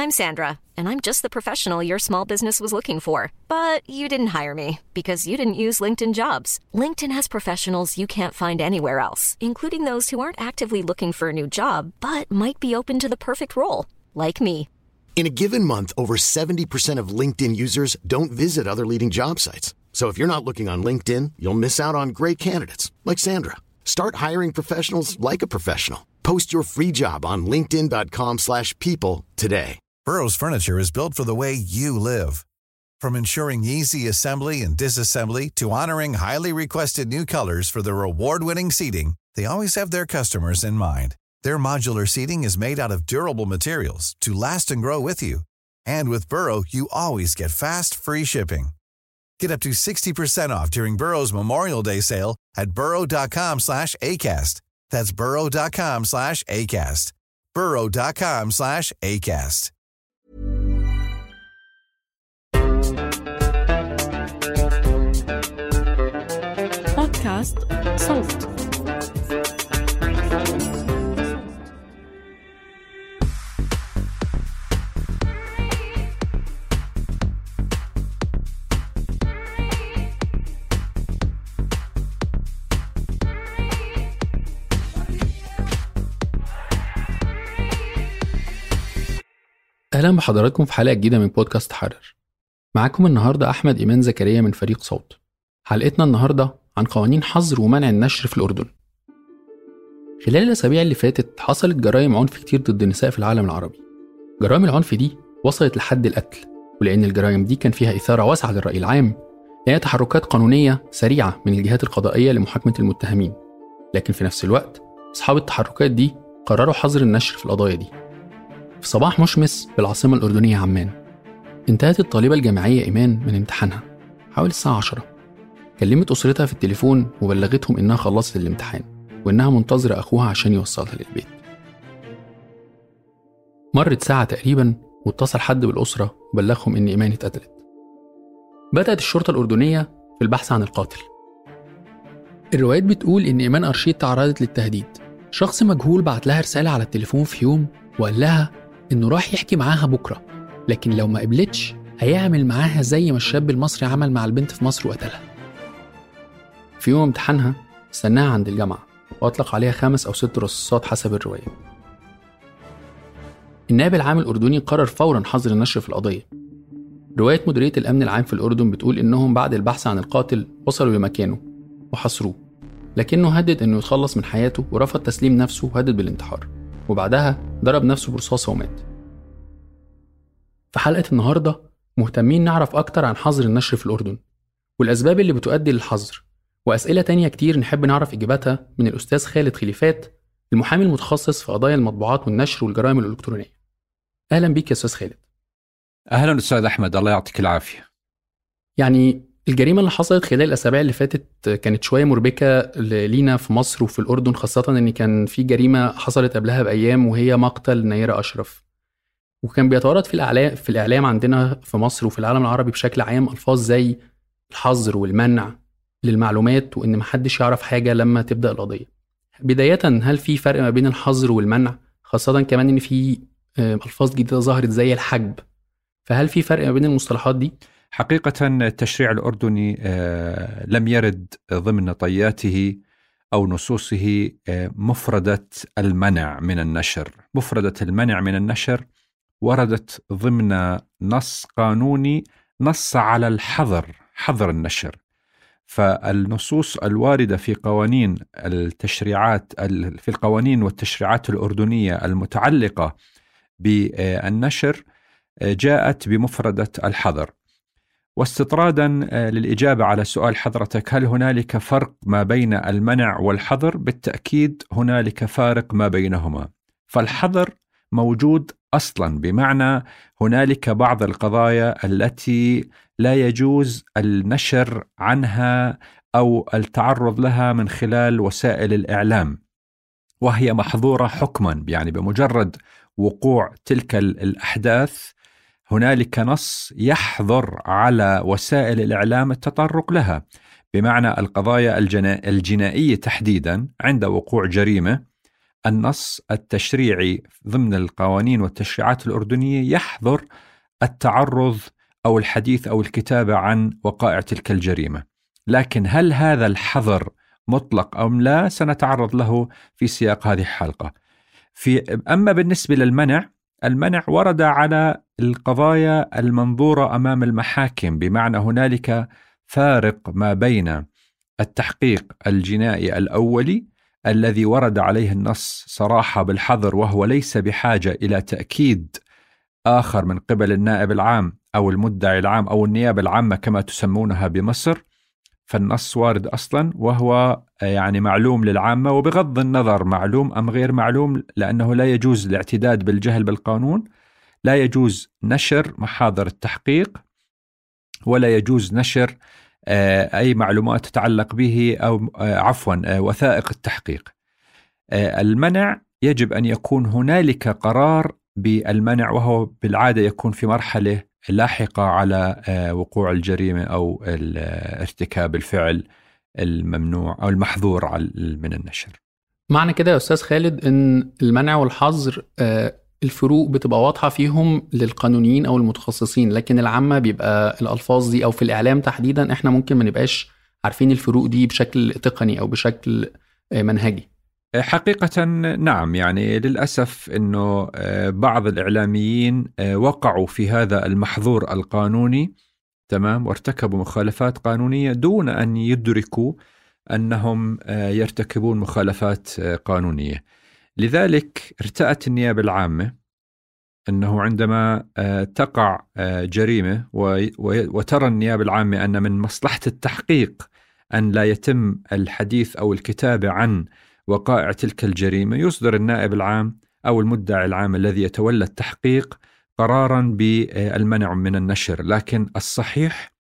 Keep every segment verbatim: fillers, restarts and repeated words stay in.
I'm Sandra, and I'm just the professional your small business was looking for. But you didn't hire me because you didn't use LinkedIn Jobs. LinkedIn has professionals you can't find anywhere else, including those who aren't actively looking for a new job, but might be open to the perfect role, like me. In a given month, over seventy percent of LinkedIn users don't visit other leading job sites. So if you're not looking on LinkedIn, you'll miss out on great candidates like Sandra. Start hiring professionals like a professional. Post your free job on linkedin dot com slash people today. Burrow's furniture is built for the way you live. From ensuring easy assembly and disassembly to honoring highly requested new colors for their award-winning seating, they always have their customers in mind. Their modular seating is made out of durable materials to last and grow with you. And with Burrow, you always get fast, free shipping. Get up to sixty percent off during Burrow's Memorial Day sale at burrow.com slash ACAST. That's burrow.com slash ACAST. burrow.com slash ACAST. بودكاست صوت. أهلا بحضراتكم في حلقة جديدة من بودكاست حرر. معاكم النهاردة أحمد إيمان زكريا من فريق صوت. حلقتنا النهاردة عن قوانين حظر ومنع النشر في الأردن. خلال الأسابيع اللي فاتت حصلت جرائم عنف كتير ضد النساء في العالم العربي. جرائم العنف دي وصلت لحد القتل، ولأن الجرائم دي كان فيها إثارة واسعة للرأي العام، لقى تحركات قانونية سريعة من الجهات القضائية لمحاكمة المتهمين. لكن في نفس الوقت أصحاب التحركات دي قرروا حظر النشر في القضايا دي. في صباح مشمس بالعاصمة الأردنية عمان، انتهت الطالبة الجامعية إيمان من امتحانها حوالي الساعة عشرة. كلمت أسرتها في التليفون وبلغتهم إنها خلصت الامتحان وإنها منتظرة أخوها عشان يوصلها للبيت. مرت ساعة تقريبا واتصل حد بالأسرة وبلغهم إن إيمان اتقتلت. بدأت الشرطة الأردنية في البحث عن القاتل. الروايات بتقول إن إيمان أرشيد تعرضت للتهديد. شخص مجهول بعت لها رسالة على التليفون في يوم وقال لها إنه راح يحكي معاها بكرة، لكن لو ما قبلتش هيعمل معاها زي ما الشاب المصري عمل مع البنت في مصر وقتلها. في يوم امتحانها استناها عند الجامعة وأطلق عليها خمس أو ست رصاصات حسب الرواية. النائب العام الأردني قرر فوراً حظر النشر في القضية. رواية مديرية الأمن العام في الأردن بتقول إنهم بعد البحث عن القاتل وصلوا لمكانه وحصروه، لكنه هدد إنه يتخلص من حياته ورفض تسليم نفسه وهدد بالانتحار، وبعدها ضرب نفسه برصاصة ومات. في حلقة النهاردة مهتمين نعرف أكتر عن حظر النشر في الأردن والأسباب اللي بتؤدي للحظر، وأسئلة تانية كتير نحب نعرف إجاباتها من الأستاذ خالد خليفات، المحامي المتخصص في قضايا المطبوعات والنشر والجرائم الإلكترونية. أهلا بيك يا أستاذ خالد. أهلا أستاذ أحمد، الله يعطيك العافية. يعني الجريمة اللي حصلت خلال الأسابيع اللي فاتت كانت شوية مربكة لينا في مصر وفي الأردن، خاصة أن كان في جريمة حصلت قبلها بأيام وهي مقتل نيرة أشرف، وكان بيتوارد في الإعلام في الإعلام عندنا في مصر وفي العالم العربي بشكل عام ألفاظ زي الحظر والمنع للمعلومات وإن محدش يعرف حاجة لما تبدأ القضية. بداية، هل في فرق ما بين الحظر والمنع، خاصة كمان إن في ألفاظ جديدة ظهرت زي الحجب، فهل في فرق ما بين المصطلحات دي؟ حقيقة التشريع الأردني لم يرد ضمن طياته أو نصوصه مفردة المنع من النشر. مفردة المنع من النشر وردت ضمن نص قانوني نص على الحظر، حظر النشر. فالنصوص الواردة في قوانين التشريعات في القوانين والتشريعات الأردنية المتعلقة بالنشر جاءت بمفردة الحظر. واستطرادا للإجابة على سؤال حضرتك، هل هنالك فرق ما بين المنع والحظر؟ بالتأكيد هنالك فارق ما بينهما. فالحظر موجود أصلا، بمعنى هنالك بعض القضايا التي لا يجوز النشر عنها أو التعرض لها من خلال وسائل الإعلام، وهي محظورة حكما، يعني بمجرد وقوع تلك الأحداث هنالك نص يحظر على وسائل الإعلام التطرق لها. بمعنى القضايا الجنائية تحديدا، عند وقوع جريمة النص التشريعي ضمن القوانين والتشريعات الأردنية يحظر التعرض أو الحديث أو الكتابة عن وقائع تلك الجريمة. لكن هل هذا الحظر مطلق أم لا سنتعرض له في سياق هذه الحلقة. في أما بالنسبة للمنع، المنع ورد على القضايا المنظورة أمام المحاكم، بمعنى هنالك فارق ما بين التحقيق الجنائي الأولي الذي ورد عليه النص صراحة بالحظر، وهو ليس بحاجة إلى تأكيد آخر من قبل النائب العام أو المدعي العام أو النيابة العامة كما تسمونها بمصر، فالنص وارد أصلا وهو يعني معلوم للعامة، وبغض النظر معلوم أم غير معلوم، لأنه لا يجوز الاعتداد بالجهل بالقانون، لا يجوز نشر محاضر التحقيق، ولا يجوز نشر أي معلومات تتعلق به أو عفوا وثائق التحقيق. المنع يجب أن يكون هنالك قرار بالمنع، وهو بالعادة يكون في مرحلة لاحقة على وقوع الجريمة أو ارتكاب الفعل الممنوع أو المحظور من النشر. معنى كده يا أستاذ خالد أن المنع والحظر الفروق بتبقى واضحة فيهم للقانونيين أو المتخصصين، لكن العامة بيبقى الألفاظ دي أو في الإعلام تحديدا إحنا ممكن ما نبقاش عارفين الفروق دي بشكل تقني أو بشكل منهجي. حقيقة نعم، يعني للأسف أنه بعض الإعلاميين وقعوا في هذا المحظور القانوني تمام، وارتكبوا مخالفات قانونية دون أن يدركوا أنهم يرتكبون مخالفات قانونية. لذلك ارتأت النيابة العامة أنه عندما تقع جريمة وترى النيابة العامة أن من مصلحة التحقيق أن لا يتم الحديث أو الكتابة عن وقائع تلك الجريمة، يصدر النائب العام أو المدعي العام الذي يتولى التحقيق قراراً بالمنع من النشر. لكن الصحيح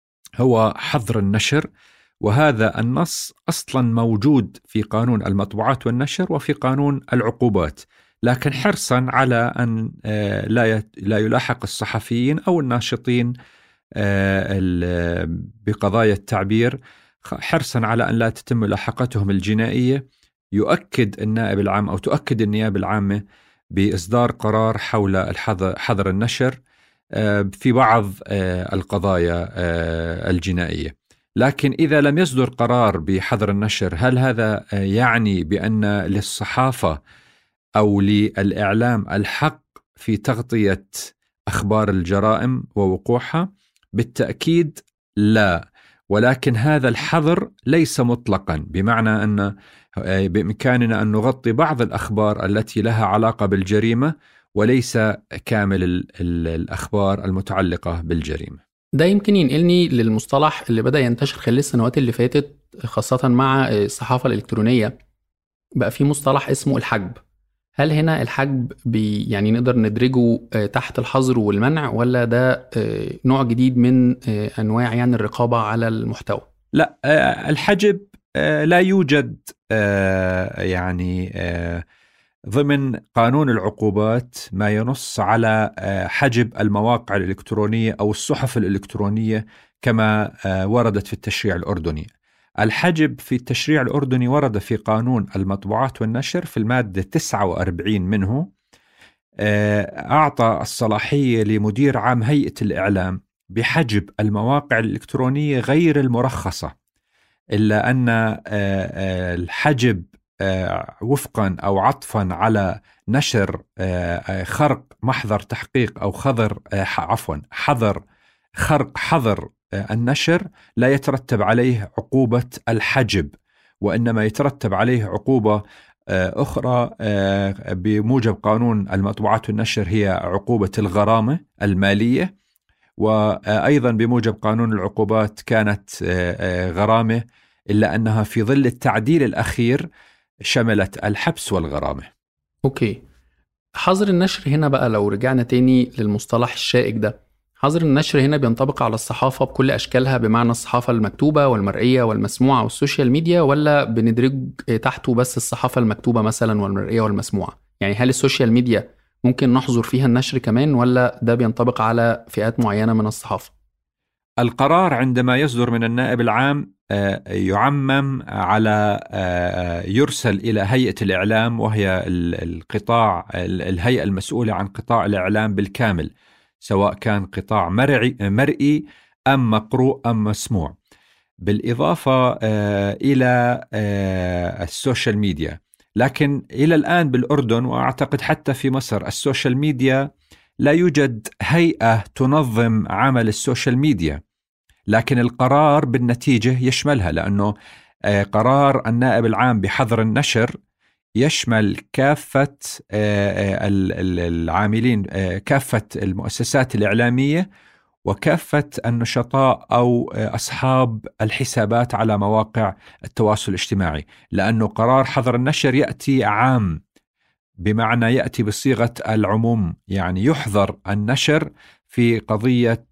هو حظر النشر، وهذا النص أصلاً موجود في قانون المطبوعات والنشر وفي قانون العقوبات، لكن حرصاً على أن لا يلاحق الصحفيين أو الناشطين بقضايا التعبير، حرصاً على أن لا تتم ملاحقتهم الجنائية، يؤكد النائب العام أو تؤكد النيابة العامة بإصدار قرار حول حظر النشر في بعض القضايا الجنائية. لكن إذا لم يصدر قرار بحظر النشر، هل هذا يعني بأن للصحافة أو للإعلام الحق في تغطية أخبار الجرائم ووقوعها؟ بالتأكيد لا، ولكن هذا الحظر ليس مطلقا، بمعنى أن بإمكاننا أن نغطي بعض الأخبار التي لها علاقة بالجريمة وليس كامل الأخبار المتعلقة بالجريمة. ده يمكن ينقلني للمصطلح اللي بدأ ينتشر خلال السنوات اللي فاتت خاصة مع الصحافة الإلكترونية، بقى في مصطلح اسمه الحجب. هل هنا الحجب بي يعني نقدر ندرجه تحت الحظر والمنع، ولا ده نوع جديد من أنواع يعني الرقابة على المحتوى؟ لا، الحجب لا يوجد يعني ضمن قانون العقوبات ما ينص على حجب المواقع الإلكترونية أو الصحف الإلكترونية كما وردت في التشريع الأردني. الحجب في التشريع الأردني ورد في قانون المطبوعات والنشر في المادة تسعة وأربعين منه، أعطى الصلاحية لمدير عام هيئة الإعلام بحجب المواقع الإلكترونية غير المرخصة، إلا أن الحجب وفقا أو عطفا على نشر خرق محضر تحقيق أو خضر عفوا حظر خرق حظر النشر لا يترتب عليه عقوبة الحجب، وإنما يترتب عليه عقوبة أخرى بموجب قانون المطبوعات والنشر، هي عقوبة الغرامة المالية، وأيضا بموجب قانون العقوبات كانت غرامة، إلا أنها في ظل التعديل الأخير شملت الحبس والغرامة. أوكي، حظر النشر هنا بقى لو رجعنا تاني للمصطلح الشائك ده، حظر النشر هنا بينطبق على الصحافة بكل أشكالها، بمعنى الصحافة المكتوبة والمرئية والمسموعة والسوشيال ميديا، ولا بندرج تحته بس الصحافة المكتوبة مثلا والمرئية والمسموعة؟ يعني هل السوشيال ميديا ممكن نحظر فيها النشر كمان، ولا ده بينطبق على فئات معينة من الصحافة؟ القرار عندما يصدر من النائب العام يعمم على يرسل إلى هيئة الإعلام، وهي القطاع الهيئة المسؤولة عن قطاع الإعلام بالكامل، سواء كان قطاع مرئي, مرئي أم مقروء أم مسموع، بالإضافة إلى السوشيال ميديا. لكن إلى الآن بالأردن، وأعتقد حتى في مصر، السوشيال ميديا لا يوجد هيئة تنظم عمل السوشيال ميديا، لكن القرار بالنتيجة يشملها، لأنه قرار النائب العام بحظر النشر يشمل كافة العاملين، كافة المؤسسات الإعلامية وكافة النشطاء أو أصحاب الحسابات على مواقع التواصل الاجتماعي، لأنه قرار حظر النشر يأتي عام، بمعنى يأتي بصيغة العموم، يعني يحظر النشر في قضية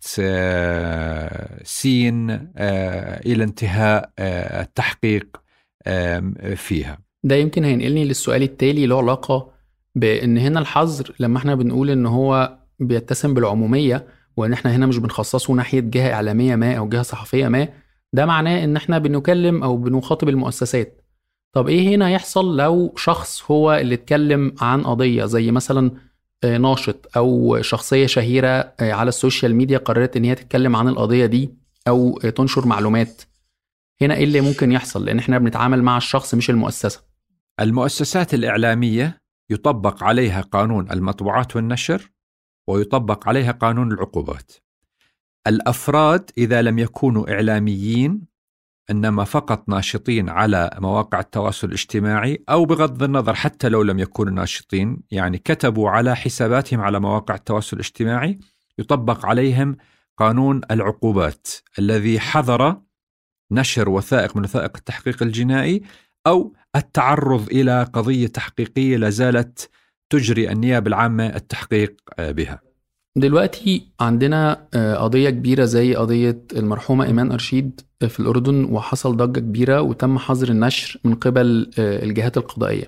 سين إلى انتهاء التحقيق فيها. ده يمكن هينقلني للسؤال التالي له علاقة بأن هنا الحظر، لما احنا بنقول ان هو بيتسم بالعمومية، وان احنا هنا مش بنخصصه ناحية جهة إعلامية ما أو جهة صحفية ما، ده معناه ان احنا بنكلم أو بنخاطب المؤسسات. طب ايه هنا يحصل لو شخص هو اللي اتكلم عن قضية زي مثلا ناشط أو شخصية شهيرة على السوشيال ميديا قررت ان هي تتكلم عن القضية دي أو تنشر معلومات؟ هنا ايه اللي ممكن يحصل؟ لأن احنا بنتعامل مع الشخص مش المؤسسة. المؤسسات الإعلامية يطبق عليها قانون المطبوعات والنشر، ويطبق عليها قانون العقوبات. الأفراد إذا لم يكونوا إعلاميين، إنما فقط ناشطين على مواقع التواصل الاجتماعي، أو بغض النظر حتى لو لم يكونوا ناشطين، يعني كتبوا على حساباتهم على مواقع التواصل الاجتماعي، يطبق عليهم قانون العقوبات الذي حظر نشر وثائق من وثائق التحقيق الجنائي أو التعرض إلى قضية تحقيقية لازالت تجري النيابة العامة التحقيق بها. دلوقتي عندنا قضية كبيرة زي قضية المرحومة إيمان أرشيد في الأردن، وحصل ضجة كبيرة وتم حظر النشر من قبل الجهات القضائية.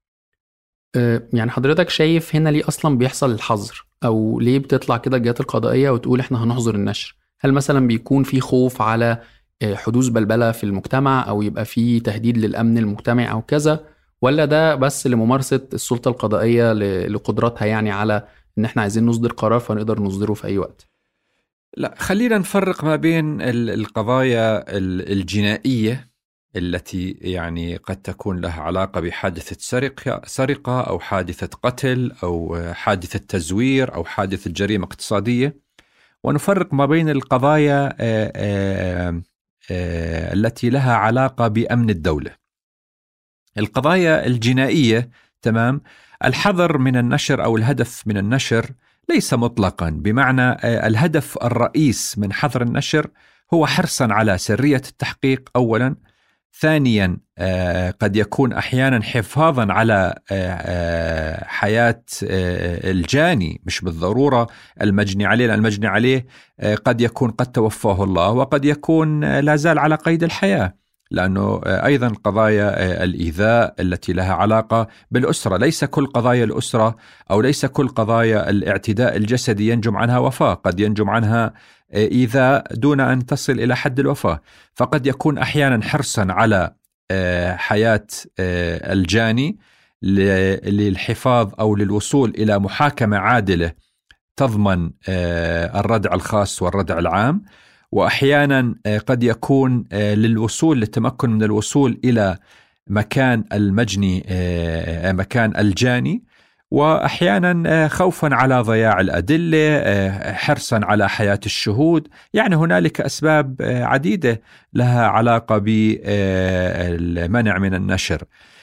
يعني حضرتك شايف هنا ليه أصلا بيحصل الحظر، أو ليه بتطلع كده الجهات القضائية وتقول إحنا هنحظر النشر؟ هل مثلا بيكون في خوف على حدوث بلبلة في المجتمع، أو يبقى في تهديد للأمن المجتمعي أو كذا، ولا ده بس لممارسة السلطة القضائية لقدراتها يعني على إن إحنا عايزين نصدر قرار فنقدر نصدره في أي وقت؟ لا، خلينا نفرق ما بين القضايا الجنائية التي يعني قد تكون لها علاقة بحادثة سرقة سرقة أو حادثة قتل أو حادثة تزوير أو حادثة جريمة اقتصادية، ونفرق ما بين القضايا آآ آآ آآ التي لها علاقة بأمن الدولة. القضايا الجنائية، تمام، الحظر من النشر أو الهدف من النشر ليس مطلقا، بمعنى الهدف الرئيس من حظر النشر هو حرصا على سرية التحقيق أولا، ثانيا قد يكون أحيانا حفاظا على حياة الجاني، مش بالضرورة المجني عليه، لأن المجني عليه قد يكون قد توفاه الله وقد يكون لا زال على قيد الحياة، لأنه أيضا قضايا الإيذاء التي لها علاقة بالأسرة، ليس كل قضايا الأسرة أو ليس كل قضايا الاعتداء الجسدي ينجم عنها وفاة، قد ينجم عنها إيذاء دون أن تصل إلى حد الوفاة. فقد يكون أحيانا حرصا على حياة الجاني للحفاظ أو للوصول إلى محاكمة عادلة تضمن الردع الخاص والردع العام، وأحيانا قد يكون للوصول للتمكن من الوصول إلى مكان المجني، مكان الجاني، وأحيانا خوفا على ضياع الأدلة، حرصا على حياة الشهود. يعني هنالك أسباب عديدة لها علاقة بالمنع من النشر.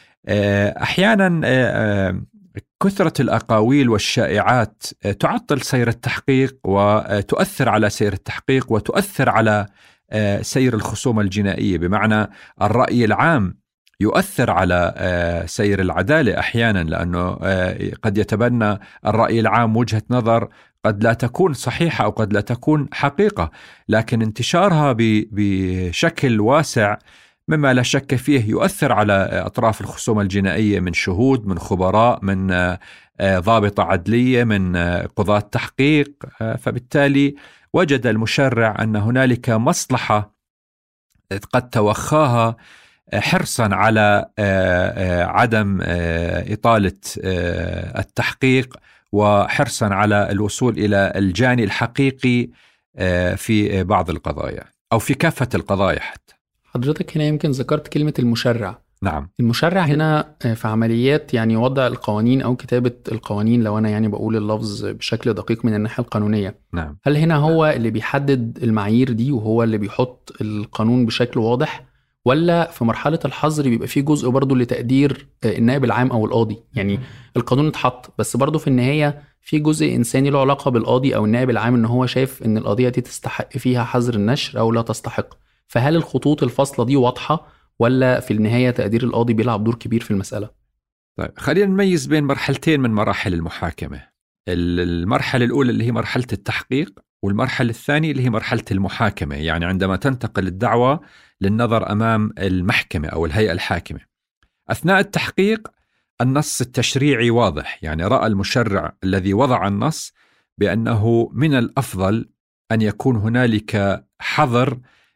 أحيانا كثرة الأقاويل والشائعات تعطل سير التحقيق وتؤثر على سير التحقيق وتؤثر على سير الخصومة الجنائية، بمعنى الرأي العام يؤثر على سير العدالة أحيانا، لأنه قد يتبنى الرأي العام وجهة نظر قد لا تكون صحيحة أو قد لا تكون حقيقة، لكن انتشارها بشكل واسع مما لا شك فيه يؤثر على أطراف الخصومة الجنائية، من شهود، من خبراء، من ضابطة عدلية، من قضاة تحقيق. فبالتالي وجد المشرع أن هنالك مصلحة قد توخاها حرصا على عدم إطالة التحقيق وحرصا على الوصول إلى الجاني الحقيقي في بعض القضايا أو في كافة القضايا حتى. حضرتك هنا يمكن ذكرت كلمة المشرع. نعم. المشرع هنا في عمليات يعني وضع القوانين أو كتابة القوانين، لو أنا يعني بقول اللفظ بشكل دقيق من الناحية القانونية. نعم. هل هنا هو اللي بيحدد المعايير دي وهو اللي بيحط القانون بشكل واضح، ولا في مرحلة الحظر بيبقى فيه جزء برضو لتقدير النائب العام أو القاضي؟ يعني القانون اتحط بس برضو في النهاية في جزء إنساني له علاقة بالقاضي أو النائب العام إن هو شايف إن القضية دي تستحق فيها حظر النشر أو لا تستحق. فهل الخطوط الفاصلة دي واضحة ولا في النهاية تقدير القاضي بيلعب دور كبير في المسألة؟ طيب خلينا نميز بين مرحلتين من مراحل المحاكمة. المرحلة الأولى اللي هي مرحلة التحقيق، والمرحلة الثانية اللي هي مرحلة المحاكمة، يعني عندما تنتقل الدعوة للنظر أمام المحكمة أو الهيئة الحاكمة. أثناء التحقيق النص التشريعي واضح، يعني رأى المشرع الذي وضع النص بأنه من الأفضل أن يكون هنالك حظر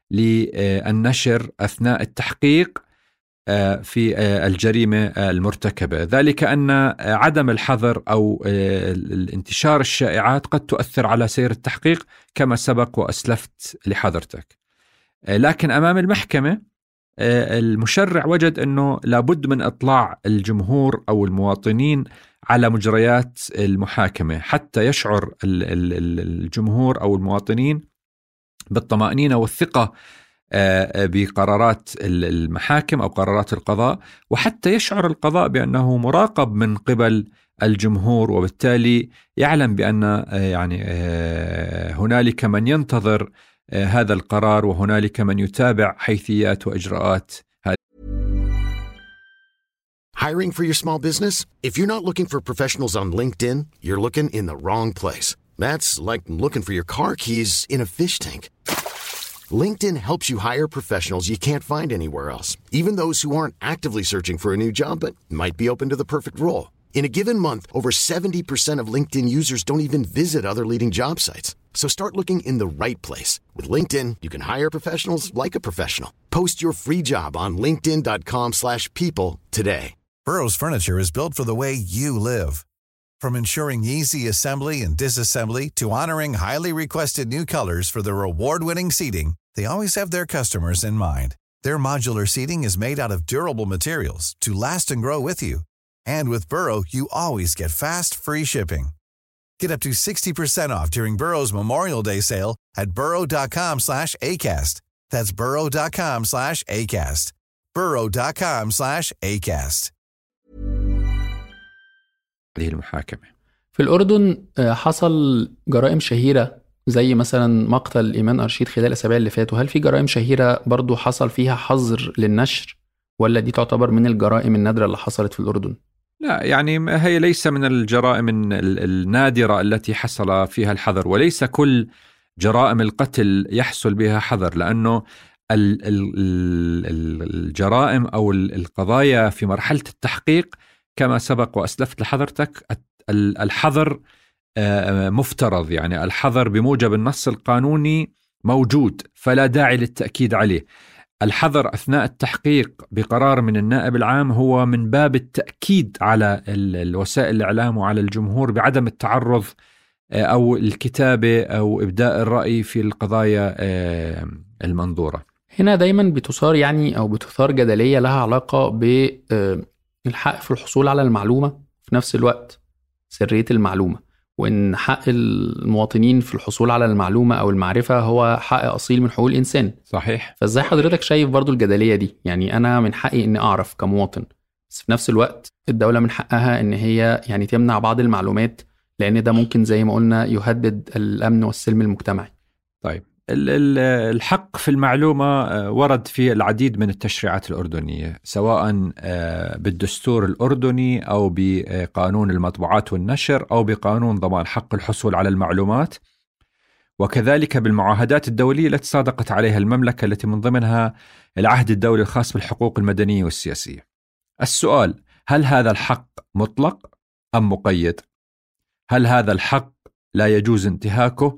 للنشر أثناء التحقيق في الجريمة المرتكبة، ذلك أن عدم الحظر أو الانتشار الشائعات قد تؤثر على سير التحقيق كما سبق وأسلفت لحضرتك. لكن أمام المحكمة المشرع وجد أنه لابد من إطلاع الجمهور أو المواطنين على مجريات المحاكمة حتى يشعر الجمهور أو المواطنين بالطمأنينة والثقة بقرارات المحاكم أو قرارات القضاء، وحتى يشعر القضاء بأنه مراقب من قبل الجمهور، وبالتالي يعلم بأن يعني هنالك من ينتظر هذا القرار وهنالك من يتابع حيثيات وإجراءات. Hiring for your small business? If you're not looking for professionals on LinkedIn, you're looking in the wrong place. That's like looking for your car keys in a fish tank. LinkedIn helps you hire professionals you can't find anywhere else, even those who aren't actively searching for a new job but might be open to the perfect role. In a given month, over seventy percent of LinkedIn users don't even visit other leading job sites. So start looking in the right place. With LinkedIn, you can hire professionals like a professional. Post your free job on linkedin dot com slash people today. Burrow's furniture is built for the way you live. From ensuring easy assembly and disassembly to honoring highly requested new colors for their award-winning seating, they always have their customers in mind. Their modular seating is made out of durable materials to last and grow with you. And with Burrow, you always get fast, free shipping. Get up to sixty percent off during Burrow's Memorial Day sale at burrow dot com slash acast. That's burrow dot com slash acast. burrow dot com slash acast. هذه المحاكمة في الأردن حصل جرائم شهيرة زي مثلا مقتل إيمان أرشيد خلال الأسابيع اللي فاتوا. هل في جرائم شهيرة برضو حصل فيها حظر للنشر، ولا دي تعتبر من الجرائم النادرة اللي حصلت في الأردن؟ لا، يعني هي ليس من الجرائم النادرة التي حصل فيها الحظر، وليس كل جرائم القتل يحصل بها حظر، لأنه الجرائم أو القضايا في مرحلة التحقيق كما سبق وأسلفت لحضرتك الحظر مفترض، يعني الحظر بموجب النص القانوني موجود، فلا داعي للتأكيد عليه. الحظر أثناء التحقيق بقرار من النائب العام هو من باب التأكيد على الوسائل الإعلام وعلى الجمهور بعدم التعرض أو الكتابة أو إبداء الرأي في القضايا المنظورة. هنا دايما بتثار يعني أو بتثار جدلية لها علاقة بالحق في الحصول على المعلومة، في نفس الوقت سرية المعلومة، وإن حق المواطنين في الحصول على المعلومة أو المعرفة هو حق أصيل من حقوق الإنسان. صحيح. فإزاي حضرتك شايف برضو الجدلية دي؟ يعني أنا من حقي إني أعرف كمواطن، بس في نفس الوقت الدولة من حقها إن هي يعني تمنع بعض المعلومات، لأن ده ممكن زي ما قلنا يهدد الأمن والسلم المجتمعي. طيب، الحق في المعلومة ورد في العديد من التشريعات الأردنية، سواء بالدستور الأردني أو بقانون المطبوعات والنشر أو بقانون ضمان حق الحصول على المعلومات، وكذلك بالمعاهدات الدولية التي صادقت عليها المملكة، التي من ضمنها العهد الدولي الخاص بالحقوق المدنية والسياسية. السؤال: هل هذا الحق مطلق أم مقيد؟ هل هذا الحق لا يجوز انتهاكه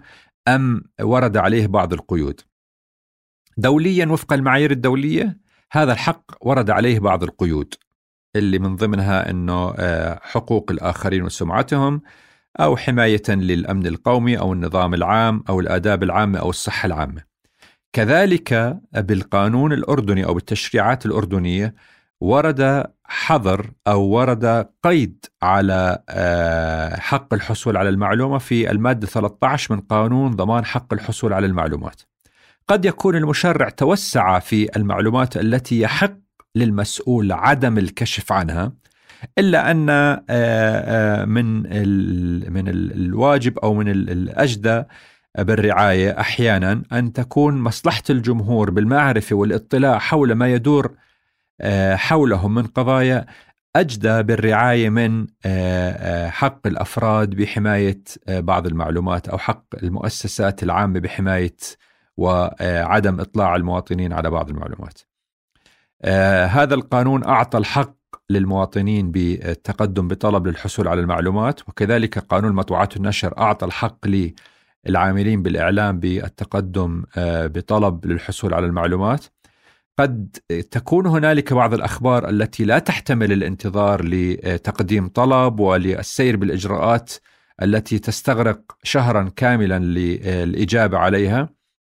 أم ورد عليه بعض القيود؟ دوليا وفق المعايير الدولية هذا الحق ورد عليه بعض القيود اللي من ضمنها أنه حقوق الآخرين وسمعتهم، أو حماية للأمن القومي أو النظام العام أو الآداب العامة أو الصحة العامة. كذلك بالقانون الأردني أو بالتشريعات الأردنية ورد حظر أو ورد قيد على حق الحصول على المعلومة في المادة ثلاثة عشر من قانون ضمان حق الحصول على المعلومات. قد يكون المشرع توسع في المعلومات التي يحق للمسؤول عدم الكشف عنها، إلا أن من من الواجب أو من الأجدى بالرعاية أحيانا أن تكون مصلحة الجمهور بالمعرفة والاطلاع حول ما يدور حولهم من قضايا أجدى بالرعاية من حق الأفراد بحماية بعض المعلومات أو حق المؤسسات العامة بحماية وعدم إطلاع المواطنين على بعض المعلومات. هذا القانون أعطى الحق للمواطنين بالتقدم بطلب للحصول على المعلومات، وكذلك قانون مطبوعات النشر أعطى الحق للعاملين بالإعلام بالتقدم بطلب للحصول على المعلومات. قد تكون هنالك بعض الأخبار التي لا تحتمل الانتظار لتقديم طلب وللسير بالإجراءات التي تستغرق شهرا كاملا للإجابة عليها.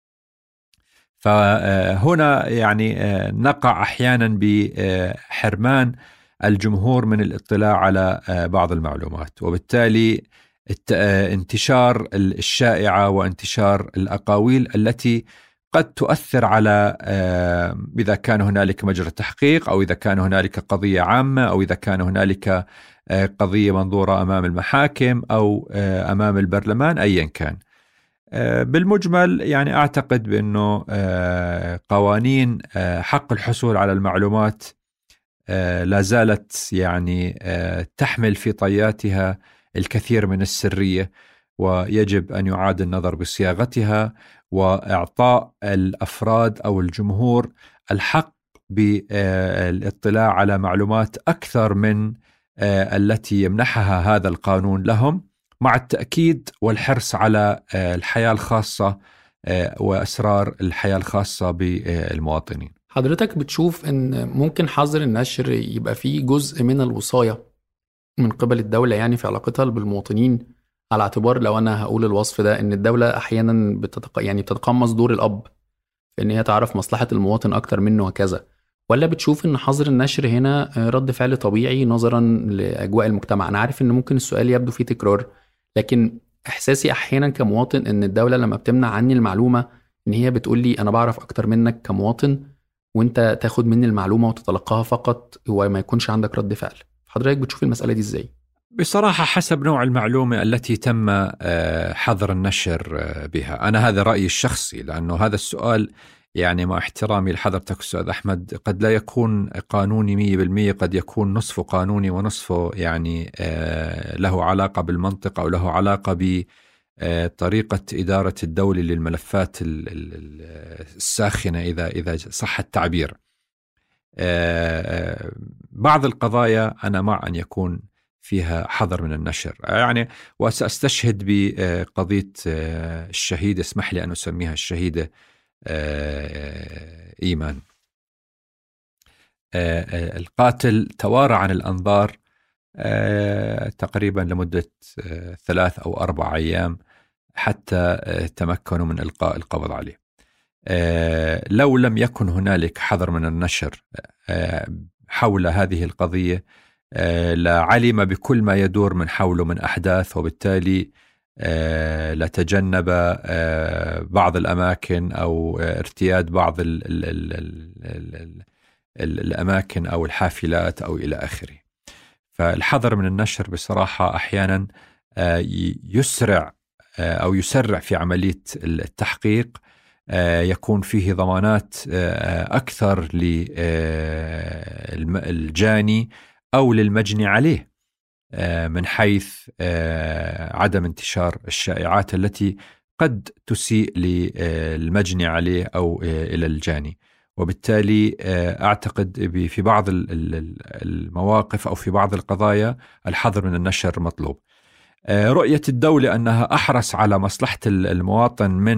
فهنا يعني نقع أحيانا بحرمان الجمهور من الاطلاع على بعض المعلومات، وبالتالي انتشار الشائعة وانتشار الأقاويل التي قد تؤثر على إذا كان هنالك مجرى تحقيق أو إذا كان هنالك قضية عامة أو إذا كان هنالك قضية منظورة أمام المحاكم أو أمام البرلمان أيا كان. بالمجمل يعني أعتقد بأنه قوانين حق الحصول على المعلومات لا زالت يعني تحمل في طياتها الكثير من السرية، ويجب أن يعاد النظر بصياغتها وإعطاء الأفراد أو الجمهور الحق بالاطلاع على معلومات أكثر من التي يمنحها هذا القانون لهم، مع التأكيد والحرص على الحياة الخاصة وأسرار الحياة الخاصة بالمواطنين. حضرتك بتشوف أن ممكن حظر النشر يبقى فيه جزء من الوصاية من قبل الدولة يعني في علاقتها بالمواطنين، على اعتبار لو أنا هقول الوصف ده أن الدولة أحيانا بتتق... يعني بتتقمص دور الأب في أن هي تعرف مصلحة المواطن أكتر منه وكذا، ولا بتشوف أن حظر النشر هنا رد فعل طبيعي نظرا لأجواء المجتمع؟ أنا عارف أن ممكن السؤال يبدو فيه تكرار، لكن إحساسي أحيانا كمواطن أن الدولة لما بتمنع عني المعلومة أن هي بتقول لي أنا بعرف أكتر منك كمواطن، وأنت تاخد مني المعلومة وتتلقاها فقط وما يكونش عندك رد فعل. حضرتك بتشوف المسألة دي إزاي؟ بصراحة حسب نوع المعلومة التي تم حظر النشر بها. أنا هذا رأيي الشخصي، لأنه هذا السؤال يعني مع احترامي لحضرتك أستاذ أحمد قد لا يكون قانوني مية بالمية، قد يكون نصفه قانوني ونصفه يعني له علاقة بالمنطق أو له علاقة بطريقة إدارة الدولة للملفات الساخنة إذا إذا صح التعبير. بعض القضايا أنا مع أن يكون فيها حظر من النشر، يعني وسأستشهد بقضية الشهيدة، اسمح لي أن أسميها الشهيدة إيمان. القاتل توارى عن الأنظار تقريبا لمدة ثلاث أو أربع أيام حتى تمكنوا من إلقاء القبض عليه. لو لم يكن هنالك حظر من النشر حول هذه القضية لعلم بكل ما يدور من حوله من أحداث، وبالتالي لتجنب بعض الأماكن أو ارتياد بعض ال ال ال ال ال الأماكن أو الحافلات أو إلى آخره. فالحظر من النشر بصراحة أحيانا يسرع أو يسرع في عملية التحقيق، يكون فيه ضمانات أكثر للجاني أو للمجني عليه من حيث عدم انتشار الشائعات التي قد تسيء للمجني عليه أو إلى الجاني. وبالتالي أعتقد في بعض المواقف أو في بعض القضايا الحظر من النشر مطلوب. رؤية الدولة أنها أحرص على مصلحة المواطن من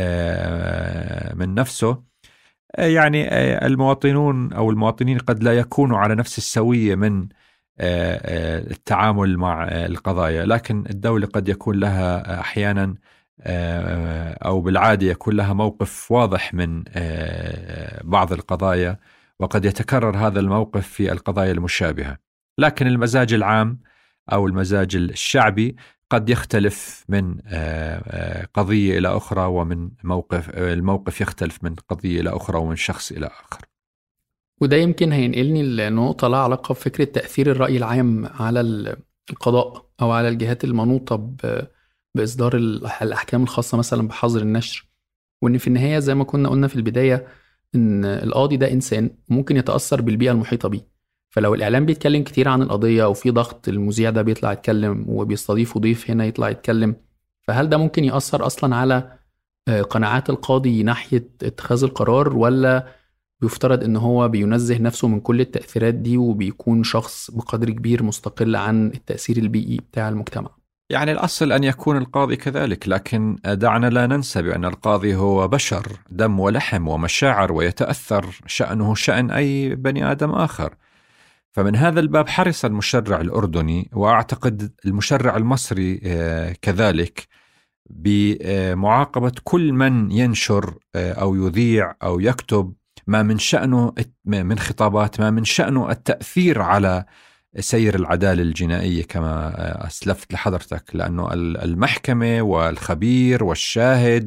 من نفسه، يعني المواطنون أو المواطنين قد لا يكونوا على نفس السوية من التعامل مع القضايا، لكن الدولة قد يكون لها أحيانا أو بالعادة يكون لها موقف واضح من بعض القضايا، وقد يتكرر هذا الموقف في القضايا المشابهة. لكن المزاج العام أو المزاج الشعبي قد يختلف من قضية إلى أخرى، ومن موقف الموقف يختلف من قضية إلى أخرى ومن شخص إلى آخر. وده يمكن هينقلني لنقطة لها علاقة بفكرة تأثير الرأي العام على القضاء أو على الجهات المنوطة بإصدار الأحكام الخاصة مثلا بحظر النشر، وإن في النهاية زي ما كنا قلنا في البداية إن القاضي ده إنسان ممكن يتأثر بالبيئة المحيطة بيه. فلو الإعلام بيتكلم كتير عن القضية أو في ضغط، المذيع ده بيطلع يتكلم وبيستضيف ضيف هنا يطلع يتكلم، فهل ده ممكن يأثر أصلا على قناعات القاضي ناحية اتخاذ القرار، ولا بيفترض إن هو بينزه نفسه من كل التأثيرات دي وبيكون شخص بقدر كبير مستقل عن التأثير البيئي بتاع المجتمع؟ يعني الأصل أن يكون القاضي كذلك، لكن دعنا لا ننسى بأن القاضي هو بشر، دم ولحم ومشاعر، ويتأثر شأنه شأن أي بني آدم آخر. فمن هذا الباب حرص المشرع الأردني، وأعتقد المشرع المصري كذلك، بمعاقبة كل من ينشر أو يذيع أو يكتب ما من شأنه من خطابات ما من شأنه التأثير على سير العدالة الجنائية كما أسلفت لحضرتك، لأنه المحكمة والخبير والشاهد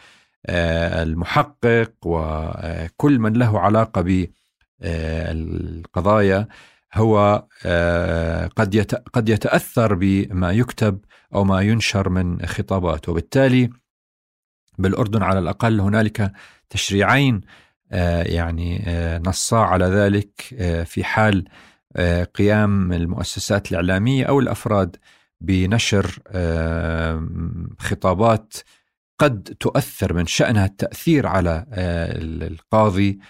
والمحقق وكل من له علاقة بالقضايا هو قد قد يتأثر بما يكتب أو ما ينشر من خطابات. وبالتالي بالأردن على الأقل هنالك تشريعين يعني نصا على ذلك في حال قيام المؤسسات الإعلامية أو الأفراد بنشر خطابات قد تؤثر من شأنها التأثير على القاضي،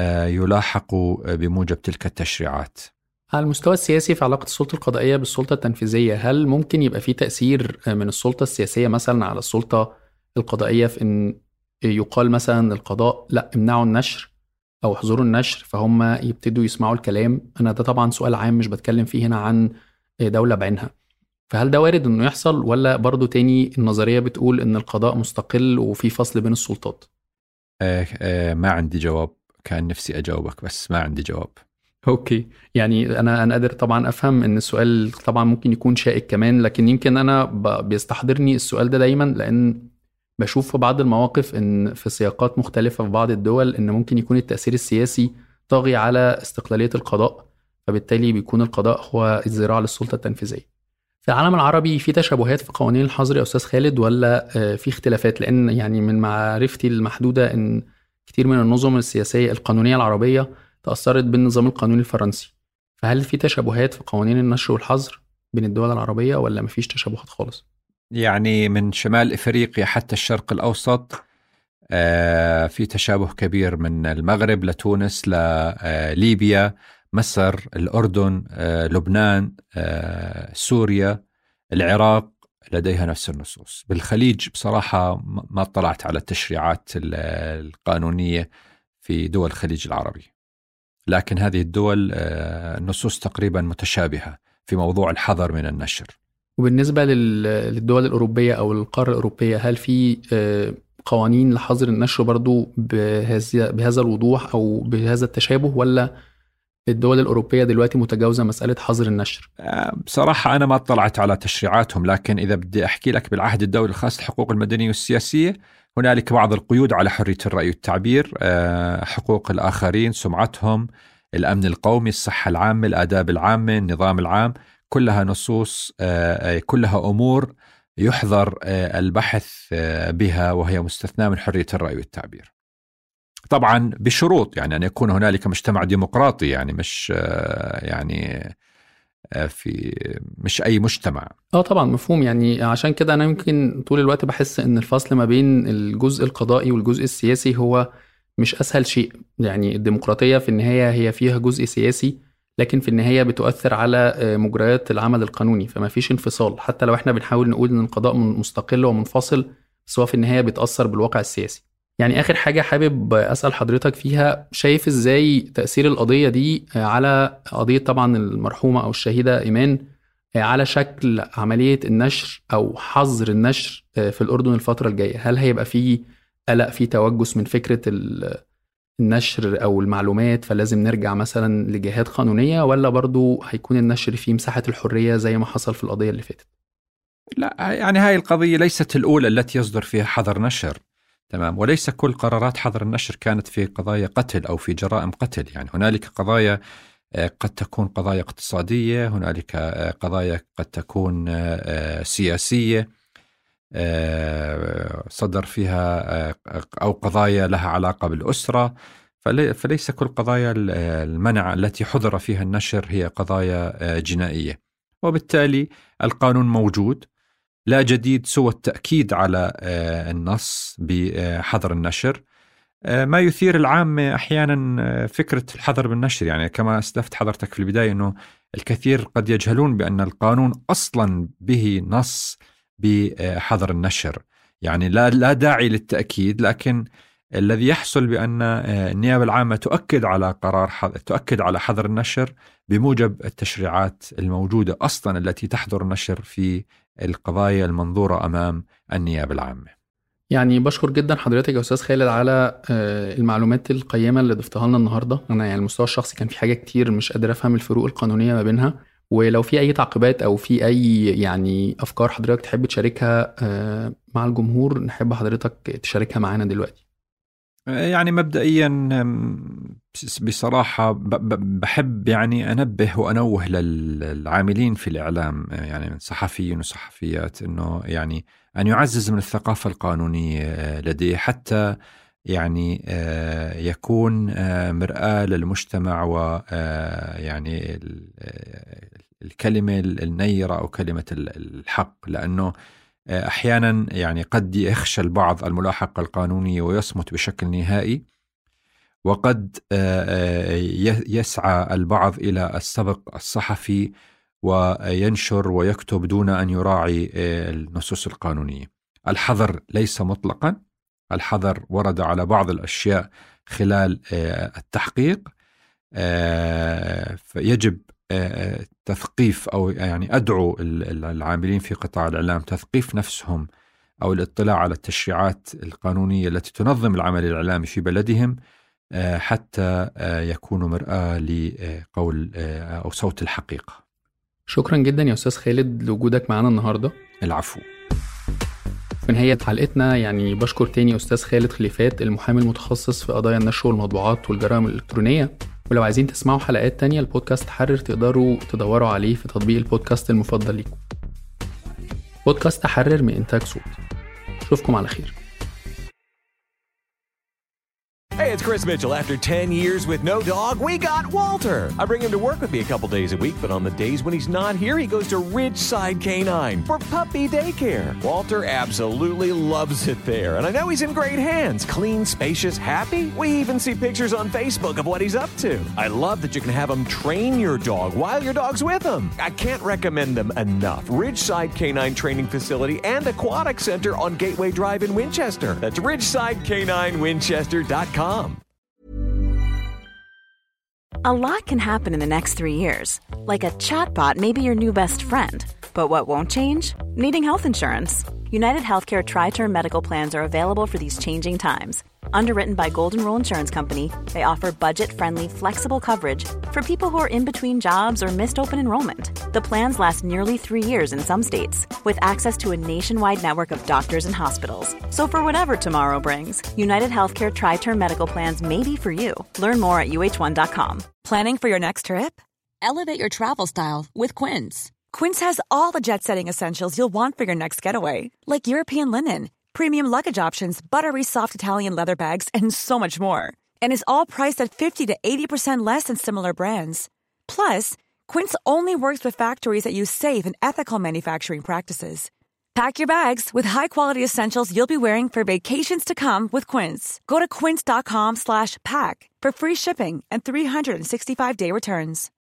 يلاحق بموجب تلك التشريعات. على المستوى السياسي في علاقة السلطة القضائية بالسلطة التنفيذية، هل ممكن يبقى في تأثير من السلطة السياسية مثلا على السلطة القضائية في أن يقال مثلا القضاء لا امنعوا النشر أو احظروا النشر فهم يبتدوا يسمعوا الكلام؟ أنا ده طبعا سؤال عام مش بتكلم فيه هنا عن دولة بعينها، فهل ده وارد أنه يحصل، ولا برضو تاني النظرية بتقول أن القضاء مستقل وفي فصل بين السلطات؟ آه آه ما عندي جواب، كان نفسي أجاوبك بس ما عندي جواب. اوكي، يعني انا انا قادر طبعا افهم ان السؤال طبعا ممكن يكون شائك كمان، لكن يمكن انا بيستحضرني السؤال ده دايما لان بشوف في بعض المواقف ان في سياقات مختلفة في بعض الدول ان ممكن يكون التأثير السياسي طاغي على استقلالية القضاء، فبالتالي بيكون القضاء هو الذراع للسلطة التنفيذية. في العالم العربي في تشابهات في قوانين الحظر يا أستاذ خالد، ولا في اختلافات؟ لأن يعني من معرفتي المحدودة ان كتير من النظم السياسية القانونية العربية تأثرت بالنظام القانوني الفرنسي، فهل في تشابهات في قوانين النشر والحظر بين الدول العربية ولا مفيش تشابهات خالص؟ يعني من شمال إفريقيا حتى الشرق الأوسط آه في تشابه كبير، من المغرب لتونس لليبيا، مصر، الأردن، آه لبنان، آه سوريا، العراق لديها نفس النصوص. بالخليج بصراحة ما اطلعت على التشريعات القانونية في دول الخليج العربي، لكن هذه الدول النصوص تقريبا متشابهة في موضوع الحظر من النشر. وبالنسبة للدول الأوروبية أو القارة الأوروبية، هل في قوانين لحظر النشر برضو بهذا الوضوح أو بهذا التشابه، ولا الدول الأوروبية دلوقتي متجاوزة مسألة حظر النشر؟ بصراحة أنا ما اطلعت على تشريعاتهم، لكن إذا بدي أحكي لك بالعهد الدولي الخاص للحقوق المدنية والسياسية هنالك بعض القيود على حرية الرأي والتعبير، حقوق الآخرين، سمعتهم، الأمن القومي، الصحة العامة، الآداب العامة، النظام العام، كلها نصوص، كلها أمور يحظر البحث بها وهي مستثناة من حرية الرأي والتعبير، طبعا بشروط، يعني أن يكون هنالك مجتمع ديمقراطي، يعني مش يعني في مش أي مجتمع. اه طبعا مفهوم. يعني عشان كده أنا يمكن طول الوقت بحس إن الفصل ما بين الجزء القضائي والجزء السياسي هو مش أسهل شيء. يعني الديمقراطية في النهاية هي فيها جزء سياسي، لكن في النهاية بتؤثر على مجريات العمل القانوني، فما فيش انفصال. حتى لو احنا بنحاول نقول ان القضاء مستقل ومنفصل، بس هو في النهاية بيتأثر بالواقع السياسي. يعني آخر حاجة حابب أسأل حضرتك فيها، شايف ازاي تأثير القضية دي على قضية طبعا المرحومة أو الشهيدة إيمان على شكل عملية النشر أو حظر النشر في الأردن الفترة الجاية؟ هل هيبقى فيه قلق، فيه توجس من فكرة النشر أو المعلومات فلازم نرجع مثلا لجهات قانونية، ولا برضو هيكون النشر فيه مساحة الحرية زي ما حصل في القضية اللي فاتت؟ لا، يعني هاي القضية ليست الأولى التي يصدر فيها حظر نشر، تمام، وليس كل قرارات حظر النشر كانت في قضايا قتل أو في جرائم قتل. يعني هنالك قضايا قد تكون قضايا اقتصادية، هنالك قضايا قد تكون سياسية صدر فيها، أو قضايا لها علاقة بالأسرة. فليس كل قضايا المنع التي حظر فيها النشر هي قضايا جنائية، وبالتالي القانون موجود، لا جديد سوى التأكيد على النص بحظر النشر. ما يثير العامة أحيانا فكرة الحظر بالنشر، يعني كما أسلفت حضرتك في البداية أنه الكثير قد يجهلون بأن القانون أصلا به نص بحظر النشر، يعني لا لا داعي للتأكيد. لكن الذي يحصل بأن النيابة العامة تؤكد على قرار حظر تؤكد على حظر النشر بموجب التشريعات الموجودة أصلا التي تحظر النشر في القضايا المنظورة أمام النيابة العامة. يعني بشكر جدا حضرتك يا أستاذ خالد على المعلومات القيمة اللي ضفتها لنا النهاردة. أنا يعني المستوى الشخصي كان في حاجة كتير مش قادر أفهم الفروق القانونية ما بينها، ولو في أي تعقيبات أو في أي يعني أفكار حضرتك تحب تشاركها مع الجمهور نحب حضرتك تشاركها معنا دلوقتي. يعني مبدئيا بصراحة بحب يعني أنبه وأنوه للعاملين في الإعلام، يعني من صحفيين وصحفيات، أنه يعني أن يعزز من الثقافة القانونية لديه، حتى يعني يكون مرآة للمجتمع، ويعني الكلمة النيرة أو كلمة الحق، لأنه أحيانا يعني قد يخشى البعض الملاحقة القانونية ويصمت بشكل نهائي، وقد يسعى البعض إلى السبق الصحفي وينشر ويكتب دون أن يراعي النصوص القانونية. الحظر ليس مطلقا، الحظر ورد على بعض الأشياء خلال التحقيق، فيجب تثقيف أو يعني أدعو العاملين في قطاع الإعلام تثقيف نفسهم أو الاطلاع على التشريعات القانونية التي تنظم العمل الإعلامي في بلدهم، حتى يكونوا مرآة لقول أو صوت الحقيقة. شكرا جدا يا أستاذ خالد لوجودك معنا النهاردة. العفو. في نهاية حلقتنا يعني بشكر تاني أستاذ خالد خليفات، المحامي المتخصص في قضايا النشر والمطبوعات والجرائم الإلكترونية. ولو عايزين تسمعوا حلقات تانية البودكاست حرر تقدروا تدوروا عليه في تطبيق البودكاست المفضل لكم. بودكاست حرر من إنتاج صوت. أشوفكم على خير. Hey, it's Chris Mitchell. After ten years with no dog, we got Walter. I bring him to work with me a couple days a week, but on the days when he's not here, he goes to Ridgeside Canine for puppy daycare. Walter absolutely loves it there, and I know he's in great hands. Clean, spacious, happy. We even see pictures on Facebook of what he's up to. I love that you can have him train your dog while your dog's with him. I can't recommend them enough. Ridgeside Canine Training Facility and Aquatic Center on Gateway Drive in Winchester. That's ridgeside canine winchester dot com. A lot can happen in the next three years. Like a chatbot may be your new best friend. But what won't change? Needing health insurance. United Healthcare Tri-Term Medical Plans are available for these changing times. Underwritten by Golden Rule Insurance Company, they offer budget-friendly, flexible coverage for people who are in between jobs or missed open enrollment. The plans last nearly three years in some states, with access to a nationwide network of doctors and hospitals. So for whatever tomorrow brings, United Healthcare Tri-Term Medical Plans may be for you. Learn more at U H one dot com. Planning for your next trip? Elevate your travel style with Quince. Quince has all the jet-setting essentials you'll want for your next getaway, like European linen, premium luggage options, buttery soft Italian leather bags, and so much more. And is all priced at fifty to eighty percent less than similar brands. Plus, Quince only works with factories that use safe and ethical manufacturing practices. Pack your bags with high-quality essentials you'll be wearing for vacations to come with Quince. Go to quince dot com slash pack for free shipping and three hundred sixty-five day returns.